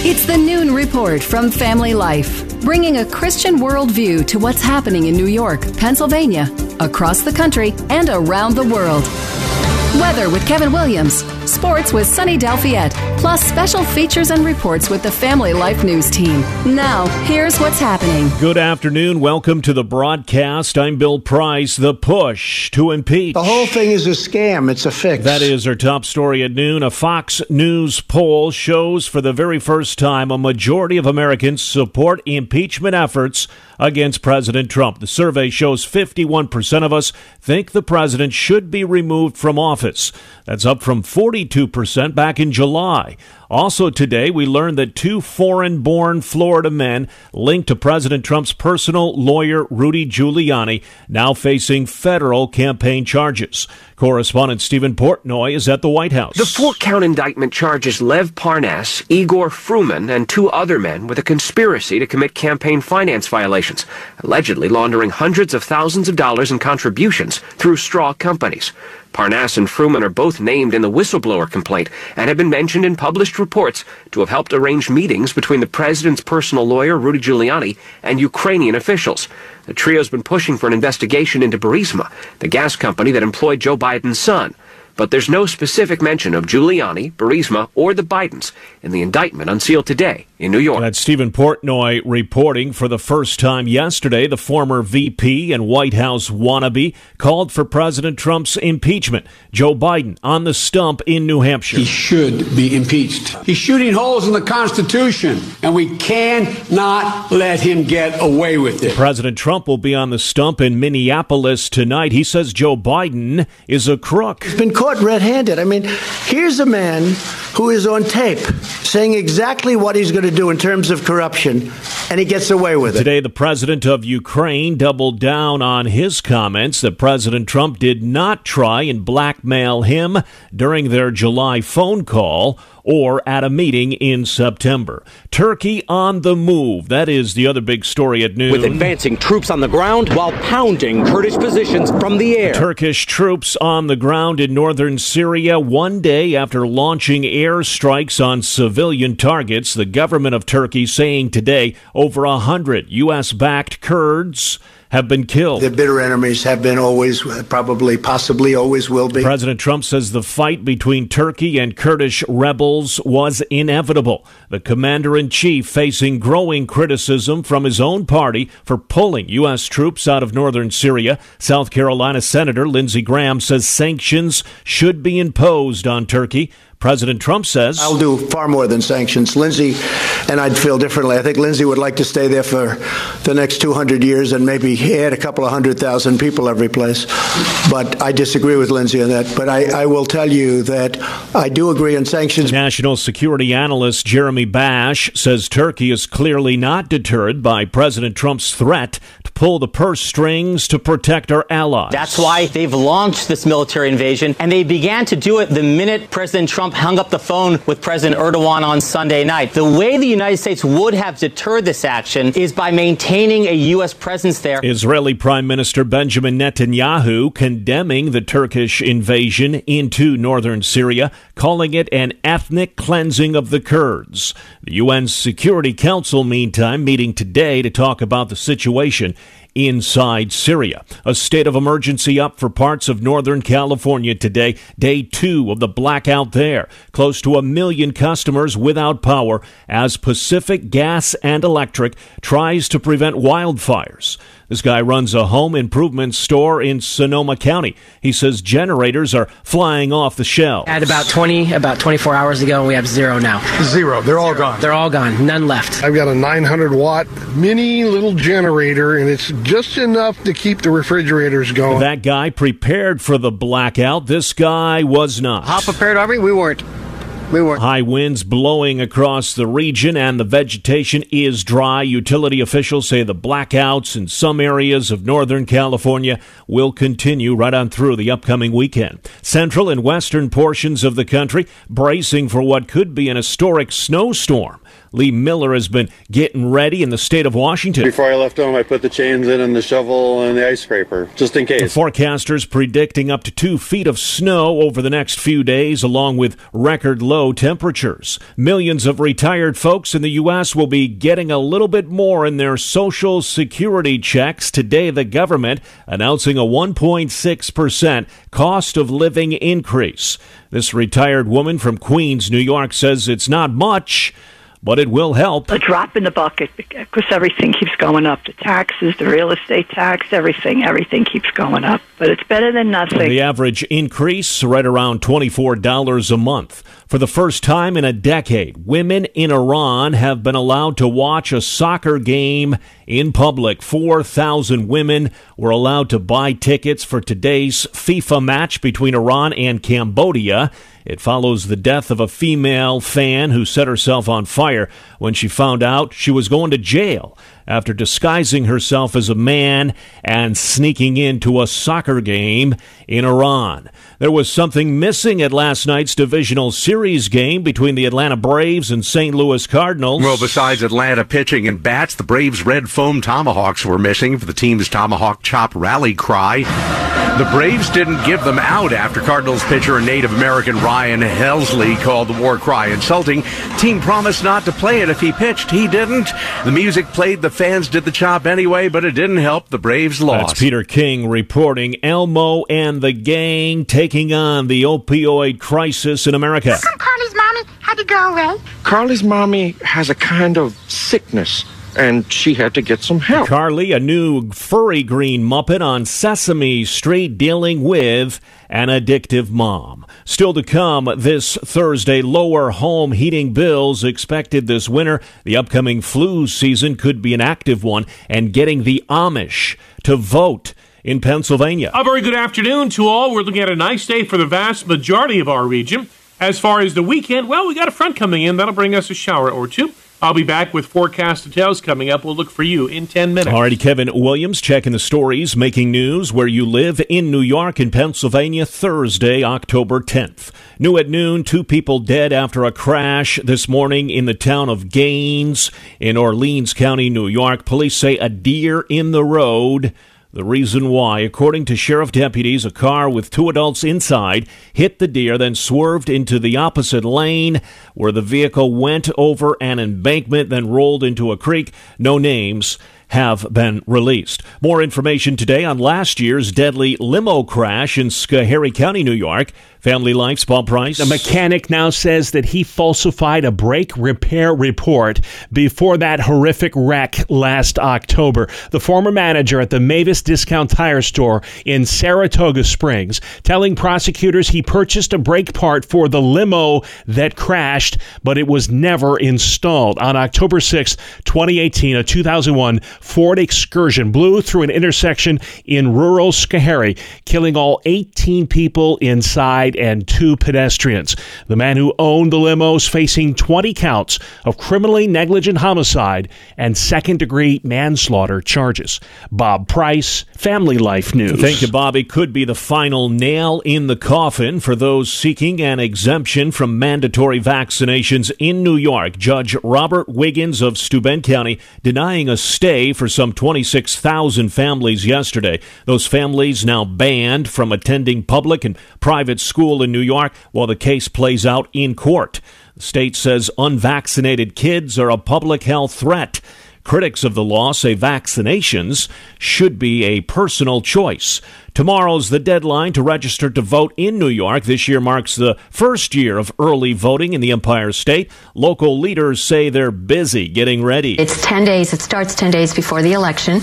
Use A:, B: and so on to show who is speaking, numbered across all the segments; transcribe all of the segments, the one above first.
A: It's the Noon Report from Family Life, bringing a Christian worldview to what's happening in New York, Pennsylvania, across the country, and around the world. Weather with Kevin Williams, sports with Sunny Delfiette, plus special features and reports with the Family Life News team. Now, here's what's happening.
B: Good afternoon. Welcome to the broadcast. I'm Bill Price. The push to impeach.
C: The whole thing is a scam. It's a fix.
B: That is our top story at noon. A Fox News poll shows for the very first time a majority of Americans support impeachment efforts against President Trump. The survey shows 51% of us think the president should be removed from office. That's up from 42% back in July. Also today, we learned that two foreign-born Florida men linked to President Trump's personal lawyer, Rudy Giuliani, now facing federal campaign charges. Correspondent Stephen Portnoy is at the White House.
D: The 4-count indictment charges Lev Parnas, Igor Fruman, and two other men with a conspiracy to commit campaign finance violations, allegedly laundering hundreds of thousands of dollars in contributions through straw companies. Parnas and Fruman are both named in the whistleblower complaint and have been mentioned in published reports to have helped arrange meetings between the president's personal lawyer, Rudy Giuliani, and Ukrainian officials. The trio's been pushing for an investigation into Burisma, the gas company that employed Joe Biden's son. But there's no specific mention of Giuliani, Burisma, or the Bidens in the indictment unsealed today in New York.
B: That's Stephen Portnoy reporting. For the first time yesterday, the former VP and White House wannabe called for President Trump's impeachment. Joe Biden on the stump in New Hampshire.
E: He should be impeached. He's shooting holes in the Constitution, and we cannot let him get away with it.
B: President Trump will be on the stump in Minneapolis tonight. He says Joe Biden is a crook.
C: He's been caught red-handed. I mean, here's a man who is on tape saying exactly what he's going to do in terms of corruption, and he gets away with it.
B: Today, the president of Ukraine doubled down on his comments that President Trump did not try and blackmail him during their July phone call or at a meeting in September. Turkey on the move. That is the other big story at noon.
F: With advancing troops on the ground while pounding Kurdish positions from the air.
B: Turkish troops on the ground in northern Syria 1 day after launching airstrikes on civilian targets. The government of Turkey saying today over 100 U.S.-backed Kurds have been killed.
C: Their bitter enemies have been always, probably, possibly always will be.
B: President Trump says the fight between Turkey and Kurdish rebels was inevitable. The commander-in-chief facing growing criticism from his own party for pulling U.S. troops out of northern Syria. South Carolina Senator Lindsey Graham says sanctions should be imposed on Turkey. President Trump says,
C: I'll do far more than sanctions. Lindsey and I'd feel differently. I think Lindsey would like to stay there for the next 200 years and maybe add a couple of 100,000 people every place. But I disagree with Lindsey on that. But I will tell you that I do agree on sanctions.
B: National security analyst Jeremy Bash says Turkey is clearly not deterred by President Trump's threat to pull the purse strings to protect our allies.
G: That's why they've launched this military invasion, and they began to do it the minute President Trump hung up the phone with President Erdogan on Sunday night. The way the United States would have deterred this action is by maintaining a U.S. presence there.
B: Israeli Prime Minister Benjamin Netanyahu condemning the Turkish invasion into northern Syria, calling it an ethnic cleansing of the Kurds. The UN Security Council, meantime, meeting today to talk about the situation inside Syria. A state of emergency up for parts of Northern California today, day 2 of the blackout there. Close to 1 million customers without power as Pacific Gas and Electric tries to prevent wildfires. This guy runs a home improvement store in Sonoma County. He says generators are flying off the shelves.
H: At about 24 hours ago, we have zero now.
I: Zero. They're all gone.
H: They're all gone. None left.
I: I've got a 900-watt mini little generator, and it's just enough to keep the refrigerators going.
B: That guy prepared for the blackout. This guy was not.
H: How prepared are we? We weren't.
B: High winds blowing across the region, and the vegetation is dry. Utility officials say the blackouts in some areas of Northern California will continue right on through the upcoming weekend. Central and western portions of the country bracing for what could be an historic snowstorm. Lee Miller has been getting ready in the state of Washington.
J: Before I left home, I put the chains in and the shovel and the ice scraper, just in case.
B: The forecasters predicting up to 2 feet of snow over the next few days, along with record low temperatures. Millions of retired folks in the U.S. will be getting a little bit more in their Social Security checks. Today, the government announcing a 1.6% cost of living increase. This retired woman from Queens, New York, says it's not much, but it will help.
K: A drop in the bucket because everything keeps going up. The taxes, the real estate tax, everything keeps going up. But it's better than nothing.
B: The average increase right around $24 a month. For the first time in a decade, women in Iran have been allowed to watch a soccer game in public. 4,000 women were allowed to buy tickets for today's FIFA match between Iran and Cambodia. It follows the death of a female fan who set herself on fire when she found out she was going to jail after disguising herself as a man and sneaking into a soccer game in Iran. There was something missing at last night's divisional series game between the Atlanta Braves and St. Louis Cardinals.
L: Well, besides Atlanta pitching and bats, the Braves' red foam tomahawks were missing for the team's tomahawk chop rally cry. The Braves didn't give them out after Cardinals pitcher and Native American Ryan Helsley called the war cry insulting. Team promised not to play it if he pitched. He didn't. The music played, the fans did the chop anyway, but it didn't help. The Braves lost.
B: That's Peter King reporting. Elmo and the gang taking on the opioid crisis in America.
M: Listen, Carly's mommy had to go away.
N: Carly's mommy has a kind of sickness, and she had to get some help.
B: Carly, a new furry green Muppet on Sesame Street, dealing with an addictive mom. Still to come this Thursday, lower home heating bills expected this winter. The upcoming flu season could be an active one, and getting the Amish to vote in Pennsylvania.
O: A very good afternoon to all. We're looking at a nice day for the vast majority of our region. As far as the weekend, well, we got a front coming in. That'll bring us a shower or two. I'll be back with forecast details coming up. We'll look for you in 10 minutes.
B: Alrighty, Kevin Williams checking the stories, making news where you live in New York and Pennsylvania, Thursday, October 10th. New at noon, 2 people dead after a crash this morning in the town of Gaines in Orleans County, New York. Police say a deer in the road. The reason why, according to sheriff deputies, a car with 2 adults inside hit the deer, then swerved into the opposite lane where the vehicle went over an embankment, then rolled into a creek. No names have been released. More information today on last year's deadly limo crash in Schoharie County, New York. Family Life's Bob Price.
P: A mechanic now says that he falsified a brake repair report before that horrific wreck last October. The former manager at the Mavis Discount Tire Store in Saratoga Springs telling prosecutors he purchased a brake part for the limo that crashed, but it was never installed. On October 6, 2018, a 2001 Ford Excursion blew through an intersection in rural Schoharie, killing all 18 people inside and 2 pedestrians. The man who owned the limos facing 20 counts of criminally negligent homicide and second-degree manslaughter charges. Bob Price, Family Life News.
B: Thank you, Bob. It could be the final nail in the coffin for those seeking an exemption from mandatory vaccinations in New York. Judge Robert Wiggins of Steuben County denying a stay for some 26,000 families yesterday. Those families now banned from attending public and private school in New York while the case plays out in court. The state says unvaccinated kids are a public health threat. Critics of the law say vaccinations should be a personal choice. Tomorrow's the deadline to register to vote in New York. This year marks the first year of early voting in the Empire State. Local leaders say they're busy getting ready.
Q: It's 10 days. It starts 10 days before the election.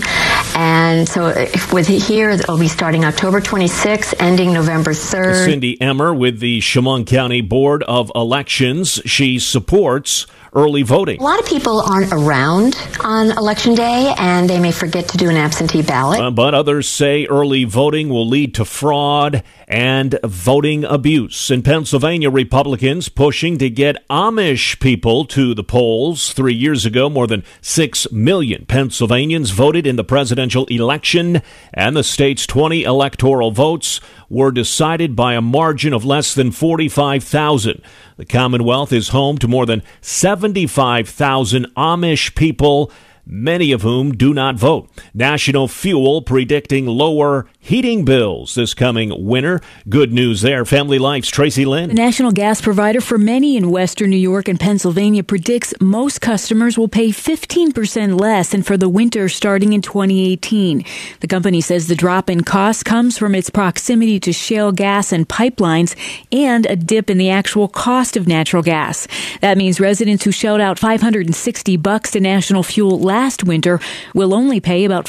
Q: And so with here, it'll be starting October 26th, ending November 3rd.
B: Cindy Emmer with the Chemung County Board of Elections. She supports early voting.
Q: A lot of people aren't around on Election Day, and they may forget to do an absentee ballot.
B: But others say early voting voting will lead to fraud and voting abuse. In Pennsylvania, Republicans pushing to get Amish people to the polls. 3 years ago, more than 6 million Pennsylvanians voted in the presidential election, and the state's 20 electoral votes were decided by a margin of less than 45,000. The Commonwealth is home to more than 75,000 Amish people, many of whom do not vote. National Fuel predicting lower heating bills this coming winter. Good news there. Family Life's Tracy Lynn.
R: The national gas provider for many in western New York and Pennsylvania predicts most customers will pay 15% less than for the winter starting in 2018. The company says the drop in cost comes from its proximity to shale gas and pipelines and a dip in the actual cost of natural gas. That means residents who shelled out $560 to National Fuel last winter will only pay about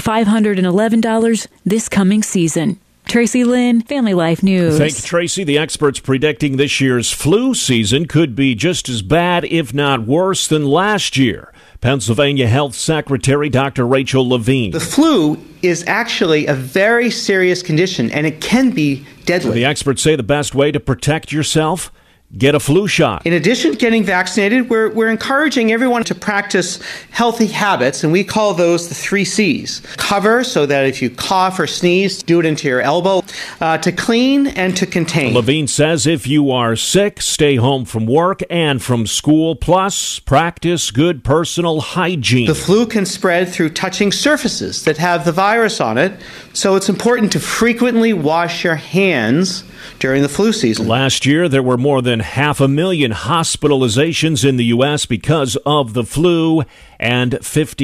R: $511 this coming season. Tracy Lynn, Family Life News.
B: Thank you, Tracy. The experts predicting this year's flu season could be just as bad, if not worse, than last year. Pennsylvania Health Secretary Dr. Rachel Levine.
S: The flu is actually a very serious condition, and it can be deadly.
B: The experts say the best way to protect yourself, get a flu shot.
S: In addition to getting vaccinated, we're encouraging everyone to practice healthy habits, and we call those the 3 C's. Cover, so that if you cough or sneeze, do it into your elbow. To clean and to contain.
B: Levine says if you are sick, stay home from work and from school. Plus, practice good personal hygiene.
S: The flu can spread through touching surfaces that have the virus on it, so it's important to frequently wash your hands during the flu season.
B: Last year, there were more than 500,000 hospitalizations in the U.S. because of the flu and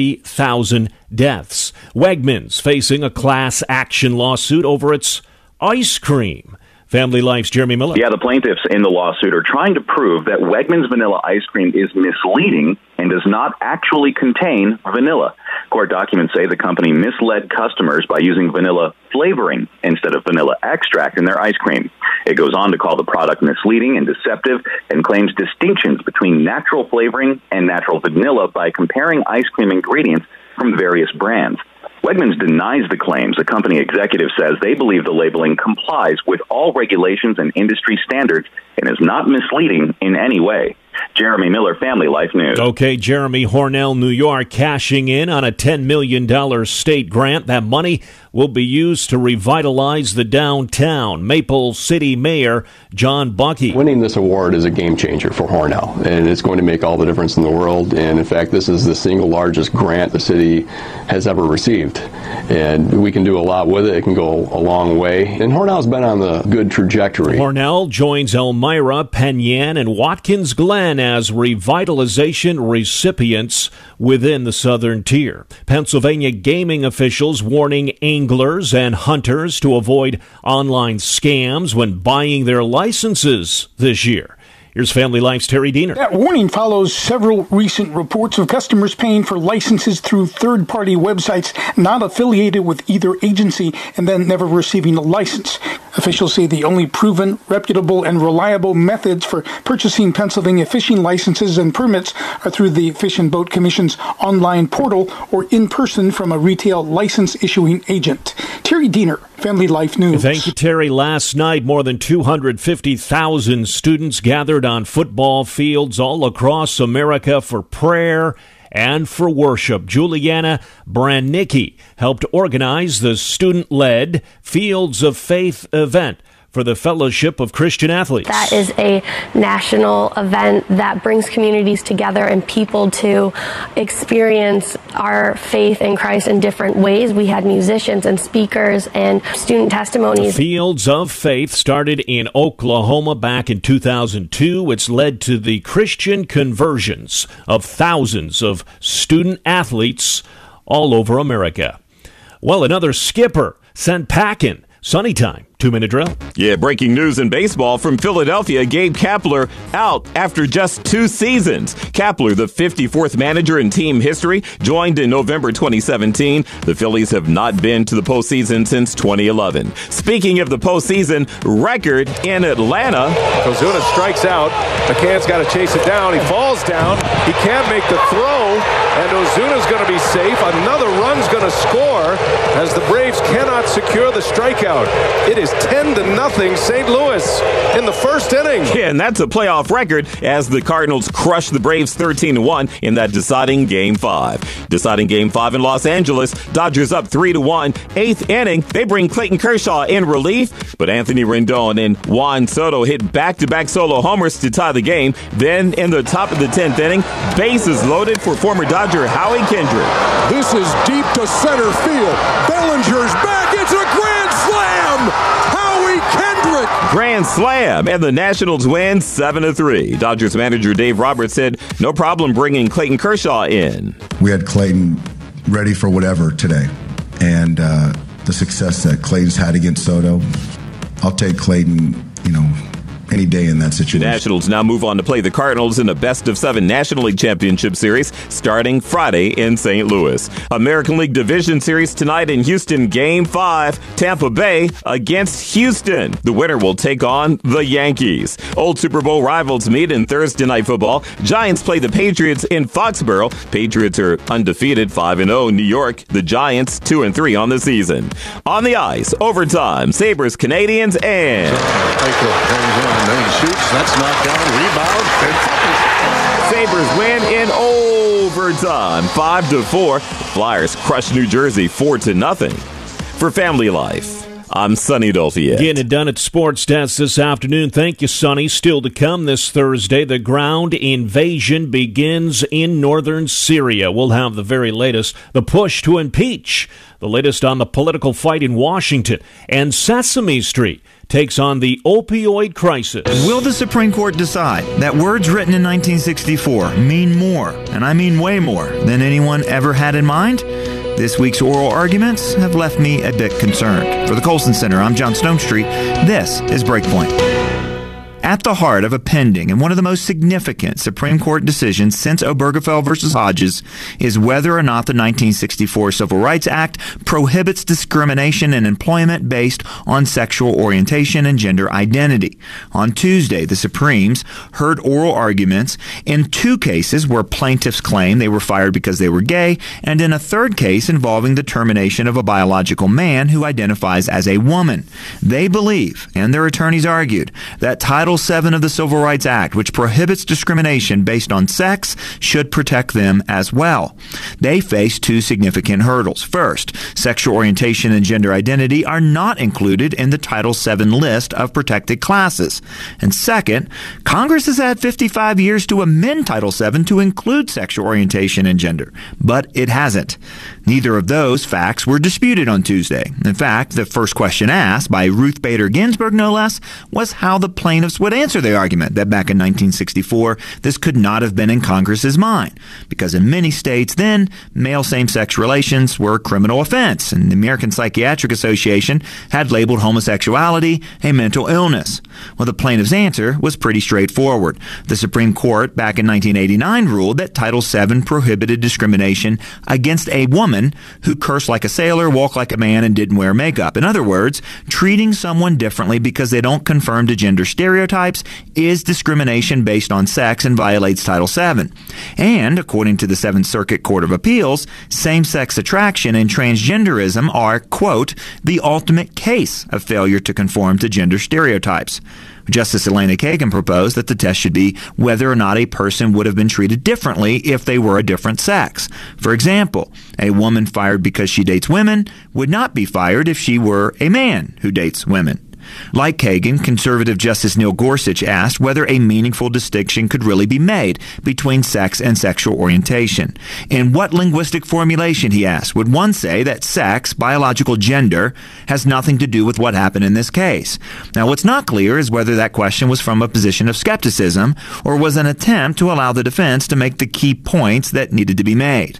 B: 50,000 deaths. Wegmans facing a class action lawsuit over its ice cream. Family Life's Jeremy Miller.
T: Yeah, the plaintiffs in the lawsuit are trying to prove that Wegmans vanilla ice cream is misleading and does not actually contain vanilla. Court documents say the company misled customers by using vanilla flavoring instead of vanilla extract in their ice cream. It goes on to call the product misleading and deceptive and claims distinctions between natural flavoring and natural vanilla by comparing ice cream ingredients from various brands. Wegmans denies the claims. The company executive says they believe the labeling complies with all regulations and industry standards and is not misleading in any way. Jeremy Miller, Family Life News.
B: Okay, Jeremy. Hornell, New York, cashing in on a $10 million state grant. That money will be used to revitalize the downtown. Maple City Mayor John Buckey.
U: Winning this award is a game changer for Hornell, and it's going to make all the difference in the world. And in fact, this is the single largest grant the city has ever received. And we can do a lot with it. It can go a long way. And Hornell's been on the good trajectory.
B: Hornell joins Elmira, Penn Yan, and Watkins Glen as revitalization recipients within the southern tier. Pennsylvania gaming officials warning anglers and hunters to avoid online scams when buying their licenses this year. Here's Family Life's Terry Diener.
V: That warning follows several recent reports of customers paying for licenses through third-party websites not affiliated with either agency and then never receiving a license. Officials say the only proven, reputable, and reliable methods for purchasing Pennsylvania fishing licenses and permits are through the Fish and Boat Commission's online portal or in person from a retail license-issuing agent. Terry Diener, Family Life News.
B: Thank you, Terry. Last night, more than 250,000 students gathered on football fields all across America for prayer and for worship. Juliana Branicki helped organize the student-led Fields of Faith event for the Fellowship of Christian Athletes.
W: That is a national event that brings communities together and people to experience our faith in Christ in different ways. We had musicians and speakers and student testimonies.
B: The Fields of Faith started in Oklahoma back in 2002. It's led to the Christian conversions of thousands of student athletes all over America. Well, another skipper sent packing. Sunny time. 2-minute drill.
A: Yeah, breaking news in baseball from Philadelphia. Gabe Kapler out after just 2 seasons. Kapler, the 54th manager in team history, joined in November 2017. The Phillies have not been to the postseason since 2011. Speaking of the postseason, record in Atlanta.
D: Ozuna strikes out. McCann's got to chase it down. He falls down. He can't make the throw. And Ozuna's going to be safe. Another run's going to score as the Braves cannot secure the strikeout. It is 10-0 St. Louis in the first inning.
A: Yeah, and that's a playoff record as the Cardinals crush the Braves 13-1 in that deciding Game 5. Deciding Game 5 in Los Angeles, Dodgers up 3-1. 8th inning, they bring Clayton Kershaw in relief, but Anthony Rendon and Juan Soto hit back-to-back solo homers to tie the game. Then in the top of the 10th inning, bases loaded for former Dodger Howie Kendrick.
D: This is deep to center field. Bellinger's back. It's a grand slam. Howie Kendrick.
A: Grand slam, and the Nationals win 7-3. Dodgers manager Dave Roberts said no problem bringing Clayton Kershaw in.
E: We had Clayton ready for whatever today, and the success that Clayton's had against Soto, I'll take Clayton, any day in that situation.
A: The Nationals now move on to play the Cardinals in a best-of-7 National League Championship Series starting Friday in St. Louis. American League Division Series tonight in Houston, Game 5, Tampa Bay against Houston. The winner will take on the Yankees. Old Super Bowl rivals meet in Thursday Night Football. Giants play the Patriots in Foxborough. Patriots are undefeated, 5-0. New York, the Giants, 2-3 on the season. On the ice, overtime, Sabres, Canadians, and...
N: He shoots, that's knocked down, rebound.
A: Sabres win in overtime, 5-4. Flyers crush New Jersey 4-0. For Family Life, I'm Sonny Dolphy.
B: Getting it done at Sports Desk this afternoon. Thank you, Sonny. Still to come this Thursday, the ground invasion begins in northern Syria. We'll have the very latest, the push to impeach, the latest on the political fight in Washington, and Sesame Street takes on the opioid crisis.
X: Will the Supreme Court decide that words written in 1964 mean more, and I mean way more, than anyone ever had in mind? This week's oral arguments have left me a bit concerned. For the Colson Center, I'm John Stonestreet. This is Breakpoint. At the heart of a pending and one of the most significant Supreme Court decisions since Obergefell versus Hodges is whether or not the 1964 Civil Rights Act prohibits discrimination in employment based on sexual orientation and gender identity. On Tuesday, the Supremes heard oral arguments in 2 cases where plaintiffs claim they were fired because they were gay, and in a third case involving the termination of a biological man who identifies as a woman. They believe, and their attorneys argued, that Title VII of the Civil Rights Act, which prohibits discrimination based on sex, should protect them as well. They face 2 significant hurdles. First, sexual orientation and gender identity are not included in the Title VII list of protected classes. And second, Congress has had 55 years to amend Title VII to include sexual orientation and gender, but it hasn't. Neither of those facts were disputed on Tuesday. In fact, the first question asked, by Ruth Bader Ginsburg no less, was how the plaintiffs would answer the argument that back in 1964, this could not have been in Congress's mind, because in many states then, male same-sex relations were a criminal offense, and the American Psychiatric Association had labeled homosexuality a mental illness. Well, the plaintiff's answer was pretty straightforward. The Supreme Court back in 1989 ruled that Title VII prohibited discrimination against a woman who cursed like a sailor, walked like a man, and didn't wear makeup. In other words, treating someone differently because they don't conform to gender stereotypes is discrimination based on sex and violates Title VII. And, according to the Seventh Circuit Court of Appeals, same-sex attraction and transgenderism are, quote, the ultimate case of failure to conform to gender stereotypes. Justice Elena Kagan proposed that the test should be whether or not a person would have been treated differently if they were a different sex. For example, a woman fired because she dates women would not be fired if she were a man who dates women. Like Kagan, conservative Justice Neil Gorsuch asked whether a meaningful distinction could really be made between sex and sexual orientation. In what linguistic formulation, he asked, would one say that sex, biological gender, has nothing to do with what happened in this case? Now, what's not clear is whether that question was from a position of skepticism or was an attempt to allow the defense to make the key points that needed to be made.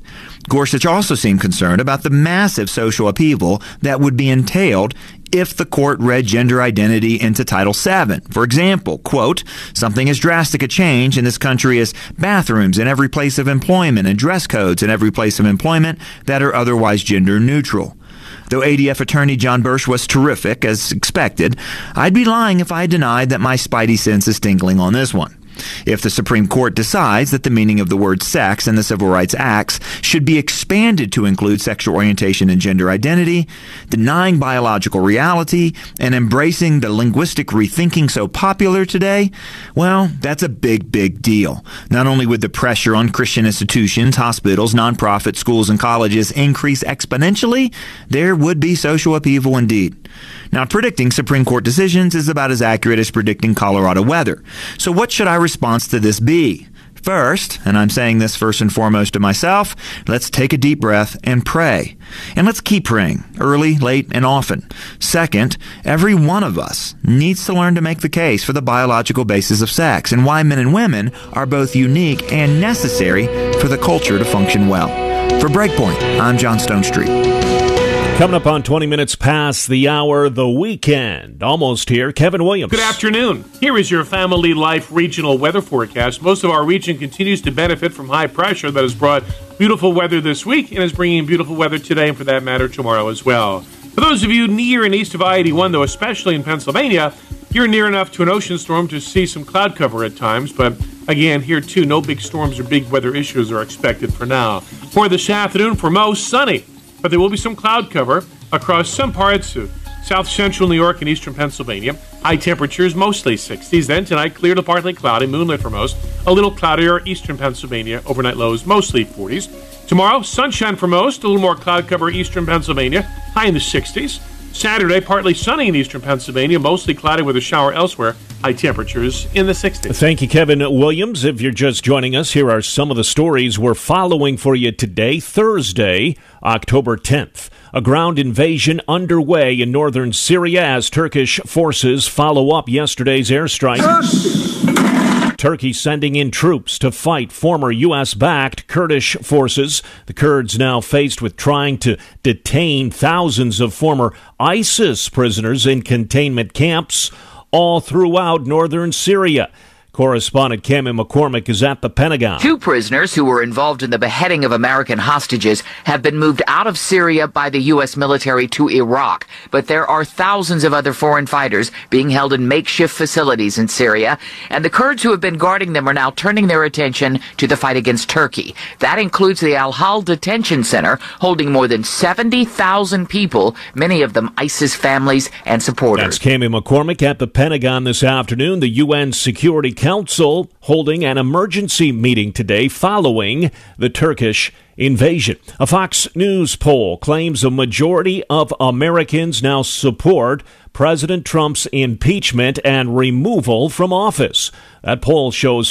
X: Gorsuch also seemed concerned about the massive social upheaval that would be entailed if the court read gender identity into Title VII. For example, quote, something as drastic a change in this country as bathrooms in every place of employment and dress codes in every place of employment that are otherwise gender neutral. Though ADF attorney John Birch was terrific, as expected, I'd be lying if I denied that my spidey sense is tingling on this one. If the Supreme Court decides that the meaning of the word sex in the Civil Rights Acts should be expanded to include sexual orientation and gender identity, denying biological reality, and embracing the linguistic rethinking so popular today, well, that's a big, big deal. Not only would the pressure on Christian institutions, hospitals, nonprofit schools, and colleges increase exponentially, there would be social upheaval indeed. Now, predicting Supreme Court decisions is about as accurate as predicting Colorado weather. So what should our response to this be? First, and I'm saying this first and foremost to myself, let's take a deep breath and pray. And let's keep praying, early, late, and often. Second, every one of us needs to learn to make the case for the biological basis of sex and why men and women are both unique and necessary for the culture to function well. For Breakpoint, I'm John Stonestreet.
B: Coming up on 20 minutes past the hour, the weekend. Almost here. Kevin Williams.
O: Good afternoon. Here is your Family Life regional weather forecast. Most of our region continues to benefit from high pressure that has brought beautiful weather this week and is bringing beautiful weather today and, for that matter, tomorrow as well. For those of you near and east of I-81, though, especially in Pennsylvania, you're near enough to an ocean storm to see some cloud cover at times. But again, here too, no big storms or big weather issues are expected for now. For this afternoon, for most, sunny. But there will be some cloud cover across some parts of south central New York and eastern Pennsylvania. High temperatures, mostly 60s. Then tonight, clear to partly cloudy, moonlit for most. A little cloudier eastern Pennsylvania. Overnight lows, mostly 40s. Tomorrow, sunshine for most. A little more cloud cover eastern Pennsylvania. High in the 60s. Saturday, partly sunny in eastern Pennsylvania. Mostly cloudy with a shower elsewhere. High temperatures in the 60s.
B: Thank you, Kevin Williams. If you're just joining us, here are some of the stories we're following for you today, Thursday, October 10th. A ground invasion underway in northern Syria as Turkish forces follow up yesterday's airstrike. Turkey sending in troops to fight former U.S.-backed Kurdish forces. The Kurds now faced with trying to detain thousands of former ISIS prisoners in containment camps all throughout northern Syria. Correspondent Cammie McCormick is at the Pentagon.
C: 2 prisoners who were involved in the beheading of American hostages have been moved out of Syria by the U.S. military to Iraq. But there are thousands of other foreign fighters being held in makeshift facilities in Syria. And the Kurds who have been guarding them are now turning their attention to the fight against Turkey. That includes the Al-Hol detention center, holding more than 70,000 people, many of them ISIS families and supporters.
B: That's Cammie McCormick at the Pentagon this afternoon. The UN Security Council holding an emergency meeting today following the Turkish invasion. A Fox News poll claims a majority of Americans now support President Trump's impeachment and removal from office. That poll shows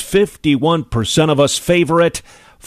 B: 51% of us favor it,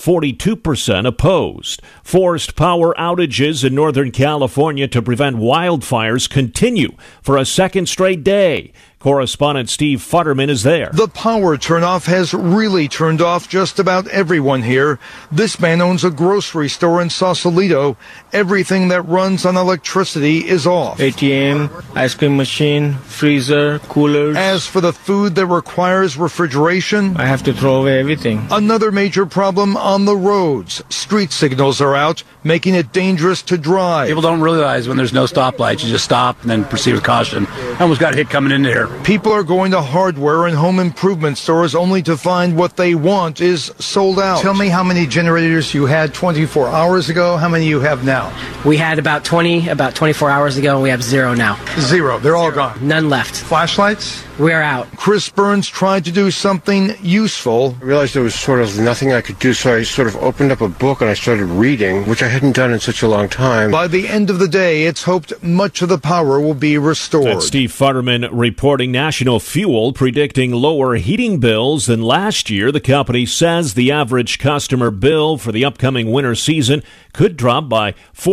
B: 42% opposed. Forced power outages in Northern California to prevent wildfires continue for a second straight day. Correspondent Steve Futterman is there.
F: The power turnoff has really turned off just about everyone here. This man owns a grocery store in Sausalito. Everything that runs on electricity is off.
G: ATM, ice cream machine, freezer, coolers.
F: As for the food that requires refrigeration,
G: I have to throw away everything.
F: Another major problem on the roads. Street signals are out, making it dangerous to drive.
I: People don't realize when there's no stoplights, you just stop and then proceed with caution. I almost got hit coming in there.
F: People are going to hardware and home improvement stores only to find what they want is sold out.
Y: Tell me how many generators you had 24 hours ago, how many you have now?
H: We had about 20 about 24 hours ago, and we have 0 now.
Y: 0. They're all gone.
H: None left.
Y: Flashlights?
H: We are out.
F: Chris Burns tried to do something useful.
Z: I realized there was sort of nothing I could do, so I sort of opened up a book and I started reading, which I hadn't done in such a long time.
F: By the end of the day, it's hoped much of the power will be restored.
B: That's Steve Futterman reporting. According to National Fuel, predicting lower heating bills than last year, the company says the average customer bill for the upcoming winter season could drop by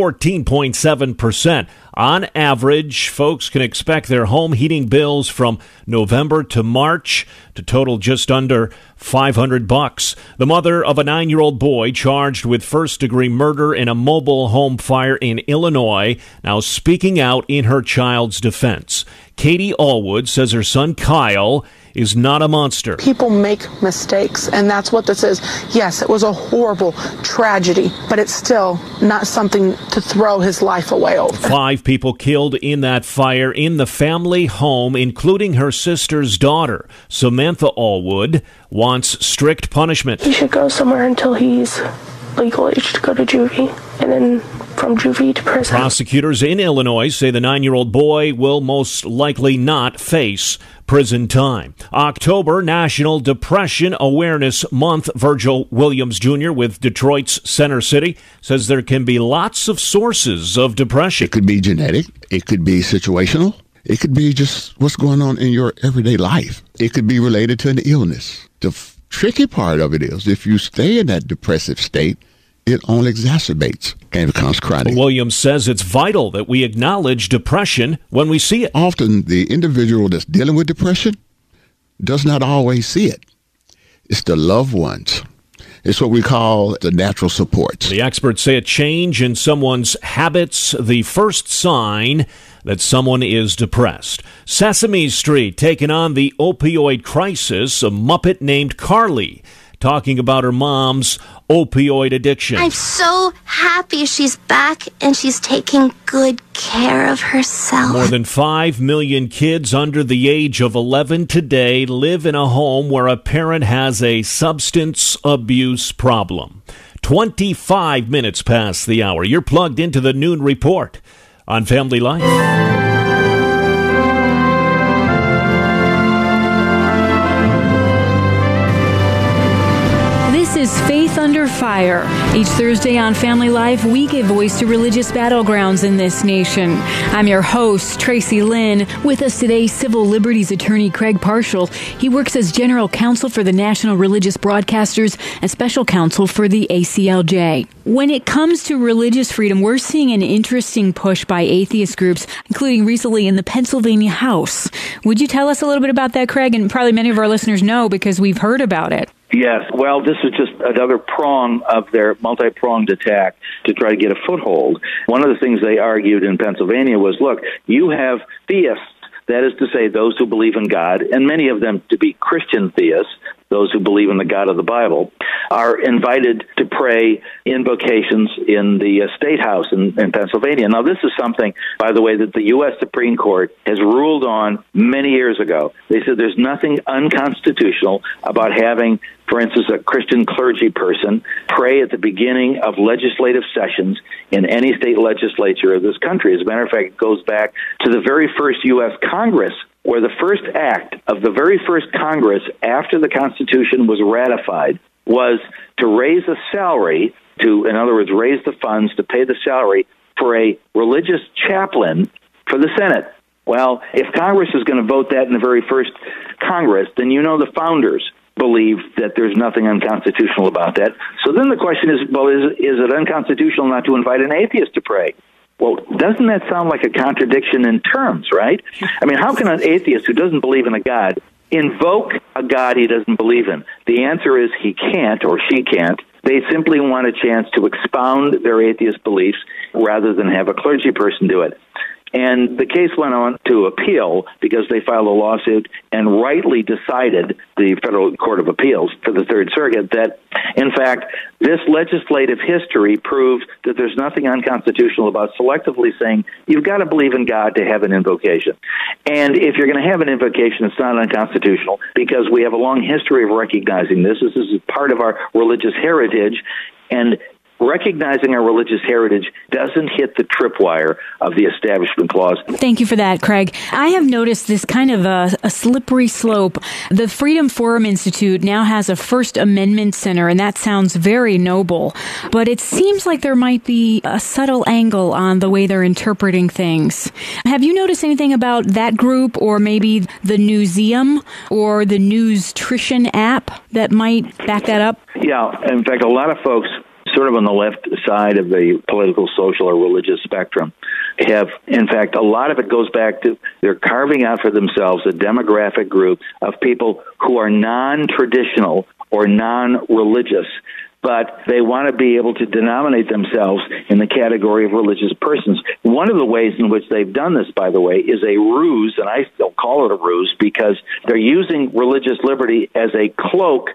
B: 14.7%. On average, folks can expect their home heating bills from November to March to total just under $500. The mother of a 9-year-old boy charged with first-degree murder in a mobile home fire in Illinois, now speaking out in her child's defense. Katie Allwood says her son Kyle is not a monster.
J: People make mistakes, and that's what this is. Yes, it was a horrible tragedy, but it's still not something to throw his life away over.
B: 5 people killed in that fire in the family home, including her sister's daughter. Samantha Allwood wants strict punishment.
J: He should go somewhere until he's legal age to go to juvie, and then from juvie to prison.
B: Prosecutors in Illinois say the 9-year-old boy will most likely not face prison time. October, National Depression Awareness Month. Virgil Williams Jr. with Detroit's Center City says there can be lots of sources of depression.
K: It could be genetic. It could be situational. It could be just what's going on in your everyday life. It could be related to an illness. The tricky part of it is if you stay in that depressive state, it only exacerbates and becomes chronic.
B: Williams says it's vital that we acknowledge depression when we see it.
K: Often the individual that's dealing with depression does not always see it. It's the loved ones. It's what we call the natural supports.
B: The experts say a change in someone's habits, the first sign that someone is depressed. Sesame Street taking on the opioid crisis. A Muppet named Carly talking about her mom's opioid addiction.
L: I'm so happy she's back and she's taking good care of herself.
B: More than 5 million kids under the age of 11 today live in a home where a parent has a substance abuse problem. 25 minutes past the hour. You're plugged into the Noon Report on Family Life.
R: This is Faith Under Fire. Each Thursday on Family Life, we give voice to religious battlegrounds in this nation. I'm your host, Tracy Lynn. With us today, civil liberties attorney Craig Parshall. He works as general counsel for the National Religious Broadcasters and special counsel for the ACLJ. When it comes to religious freedom, we're seeing an interesting push by atheist groups, including recently in the Pennsylvania House. Would you tell us a little bit about that, Craig? And probably many of our listeners know because we've heard about it.
M: Yes. Well, this is just another prong of their multi-pronged attack to try to get a foothold. One of the things they argued in Pennsylvania was, look, you have theists, that is to say those who believe in God, and many of them to be Christian theists, those who believe in the God of the Bible, are invited to pray invocations in the State House in Pennsylvania. Now, this is something, by the way, that the U.S. Supreme Court has ruled on many years ago. They said there's nothing unconstitutional about having, for instance, a Christian clergy person pray at the beginning of legislative sessions in any state legislature of this country. As a matter of fact, it goes back to the very first U.S. Congress, where the first act of the very first Congress after the Constitution was ratified was to raise a salary, in other words, raise the funds to pay the salary for a religious chaplain for the Senate. Well, if Congress is going to vote that in the very first Congress, then you know the founders believe that there's nothing unconstitutional about that. So then the question is, well, is it unconstitutional not to invite an atheist to pray? Well, doesn't that sound like a contradiction in terms, right? I mean, how can an atheist who doesn't believe in a God invoke a God he doesn't believe in? The answer is he can't or she can't. They simply want a chance to expound their atheist beliefs rather than have a clergy person do it. And the case went on to appeal because they filed a lawsuit and rightly decided, the Federal Court of Appeals for the Third Circuit, that, in fact, this legislative history proved that there's nothing unconstitutional about selectively saying you've got to believe in God to have an invocation. And if you're going to have an invocation, it's not unconstitutional because we have a long history of recognizing this. This is part of our religious heritage. And recognizing our religious heritage doesn't hit the tripwire of the Establishment Clause.
R: Thank you for that, Craig. I have noticed this kind of a slippery slope. The Freedom Forum Institute now has a First Amendment Center, and that sounds very noble. But it seems like there might be a subtle angle on the way they're interpreting things. Have you noticed anything about that group, or maybe the Newseum or the Newstrition app that might back that up?
M: Yeah, in fact, a lot of folks sort of on the left side of the political, social, or religious spectrum have, in fact, a lot of it goes back to they're carving out for themselves a demographic group of people who are non-traditional or non-religious, but they want to be able to denominate themselves in the category of religious persons. One of the ways in which they've done this, by the way, is a ruse, and I still call it a ruse because they're using religious liberty as a cloak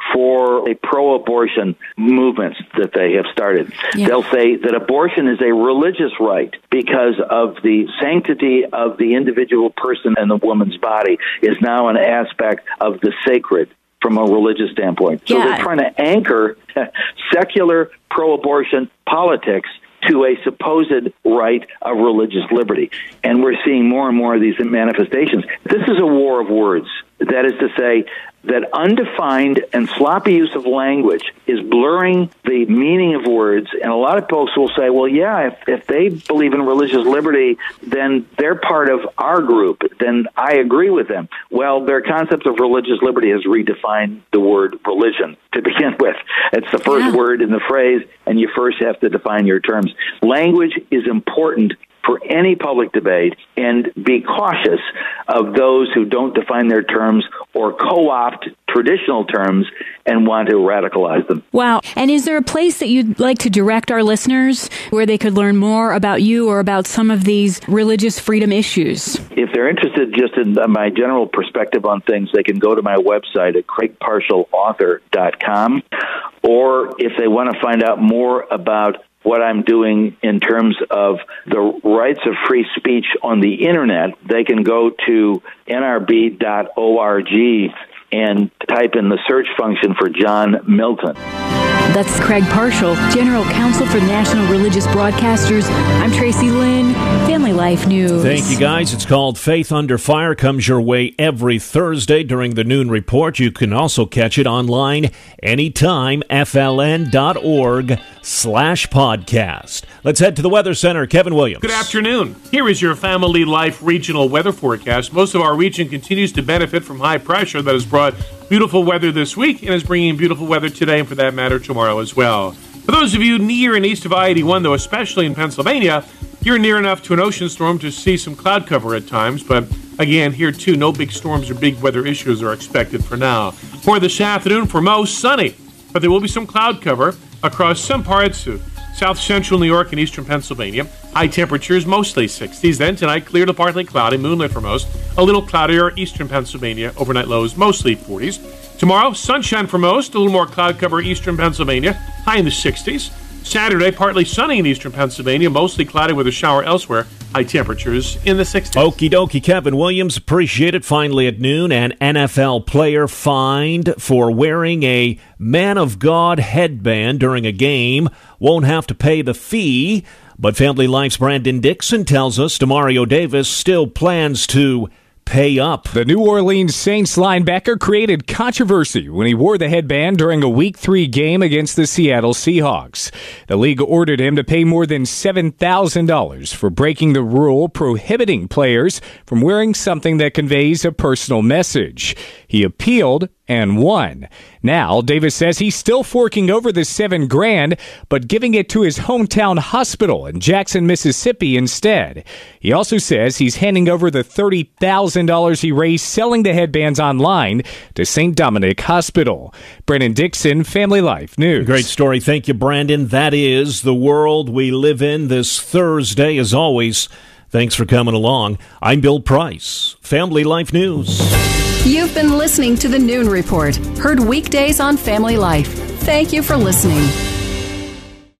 M: for a pro-abortion movement that they have started. Yeah. They'll say that abortion is a religious right because of the sanctity of the individual person and the woman's body is now an aspect of the sacred from a religious standpoint. So they're trying to anchor secular pro-abortion politics to a supposed right of religious liberty. And we're seeing more and more of these manifestations. This is a war of words. That is to say that undefined and sloppy use of language is blurring the meaning of words. And a lot of folks will say, well, yeah, if they believe in religious liberty, then they're part of our group. Then I agree with them. Well, their concept of religious liberty has redefined the word religion to begin with. It's the first word in the phrase, and you first have to define your terms. Language is important for any public debate, and be cautious of those who don't define their terms or co-opt traditional terms and want to radicalize them.
R: Wow. And is there a place that you'd like to direct our listeners where they could learn more about you or about some of these religious freedom issues?
M: If they're interested just in my general perspective on things, they can go to my website at craigparshallauthor.com, or if they want to find out more about what I'm doing in terms of the rights of free speech on the Internet, they can go to nrb.org and type in the search function for John Milton.
R: That's Craig Parshall, General Counsel for the National Religious Broadcasters. I'm Tracy Lynn, Family Life News.
B: Thank you, guys. It's called Faith Under Fire. Comes your way every Thursday during the noon report. You can also catch it online anytime, fln.org/podcast. Let's head to the Weather Center. Kevin Williams.
O: Good afternoon. Here is your Family Life regional weather forecast. Most of our region continues to benefit from high pressure that has brought beautiful weather this week and is bringing beautiful weather today and, for that matter, tomorrow as well. For those of you near and east of I-81, though, especially in Pennsylvania, you're near enough to an ocean storm to see some cloud cover at times, but again, here too, no big storms or big weather issues are expected for now. For this afternoon, for most, sunny, but there will be some cloud cover across some parts of south central New York and eastern Pennsylvania. High temperatures, mostly 60s. Then tonight, clear to partly cloudy, moonlit for most. A little cloudier eastern Pennsylvania. Overnight lows, mostly 40s. Tomorrow, sunshine for most. A little more cloud cover eastern Pennsylvania. High in the 60s. Saturday, partly sunny in eastern Pennsylvania. Mostly cloudy with a shower elsewhere. High temperatures in the 60s.
B: Okie dokie, Kevin Williams. Appreciate it. Finally at noon, an NFL player fined for wearing a Man of God headband during a game. Won't have to pay the fee. But Family Life's Brandon Dixon tells us Demario Davis still plans to pay up.
P: The New Orleans Saints linebacker created controversy when he wore the headband during a Week 3 game against the Seattle Seahawks. The league ordered him to pay more than $7,000 for breaking the rule prohibiting players from wearing something that conveys a personal message. He appealed and won. Now, Davis says he's still forking over the $7,000, but giving it to his hometown hospital in Jackson, Mississippi instead. He also says he's handing over the $30,000 he raised selling the headbands online to St. Dominic Hospital. Brandon Dixon, Family Life News.
B: Great story. Thank you, Brandon. That is the world we live in this Thursday. As always, thanks for coming along. I'm Bill Price, Family Life News.
Q: You've been listening to the Noon Report, heard weekdays on Family Life. Thank you for listening.